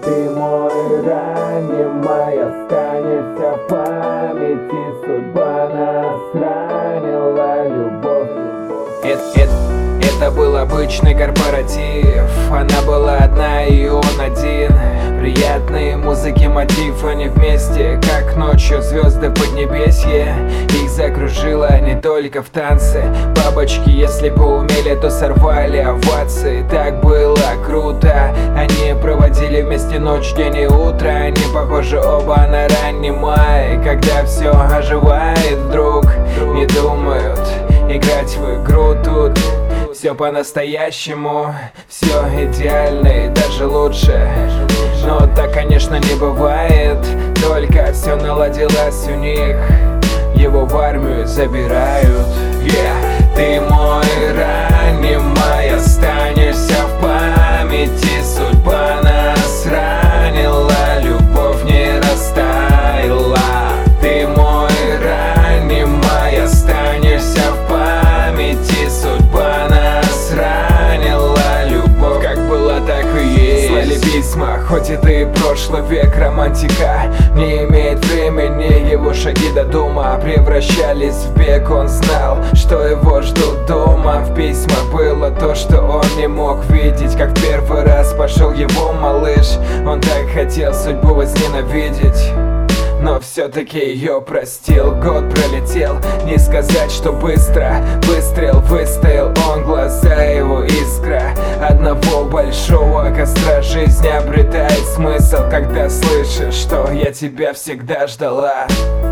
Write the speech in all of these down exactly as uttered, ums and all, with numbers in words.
Ты мой раненый, останешься в памяти. Судьба нас ранила, любовь. Это, это, это был обычный корпоратив. Она была одна и он один. Приятные музыки мотив, они вместе, как ночью звезды в поднебесье. Их закружило не только в танце. Бабочки, если бы умели, то сорвали овации. Так было круто. Они проводили вместе ночь, день и утро. Они похожи оба на ранний май, когда все оживает вдруг. Не думают играть в игру тут. Все по-настоящему, все идеально и даже лучше. Но так, конечно, не бывает. Только все наладилось у них. Его в армию забирают. Yeah. Ты мой раненый, останешься в памяти. Судьба нас ранила, любовь не растаяла. Ты мой раненый, останешься в памяти. Судьба нас ранила, любовь как была, так и есть. Слали письма, хоть и ты прошлый век, романтика не имеет времени. Его шаги до дома превращались в бег. Он знал, что его ждут дома. В письмах было то, что он не мог видеть. Как в первый раз пошел его малыш. Он так хотел судьбу возненавидеть, но все-таки ее простил. Год пролетел, не сказать, что быстро. Выстрел выстоял он, глаза его искра одного большого костра. Жизнь обретает смысл, когда слышишь, что я тебя всегда ждала.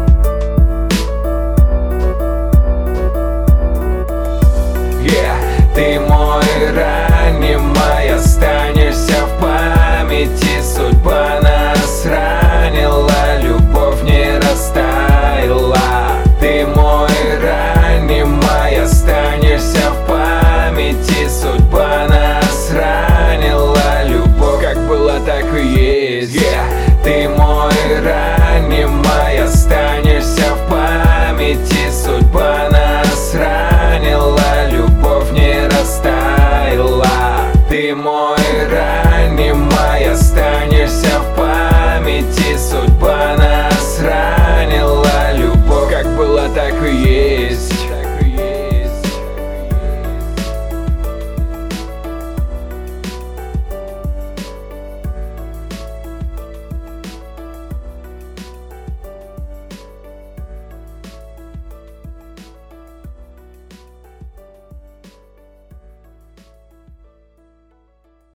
Yeah. Ты мой раненый, останешься в памяти. Судьба нас ранила, любовь не растаяла. Ты мой раненый, останешься в памяти. Судьба нас ранила, любовь как была, так и есть. Yeah. Ты мой раненый, останешься в памяти. Судьба нас ранила, любовь не растаяла. Ты мой раненый.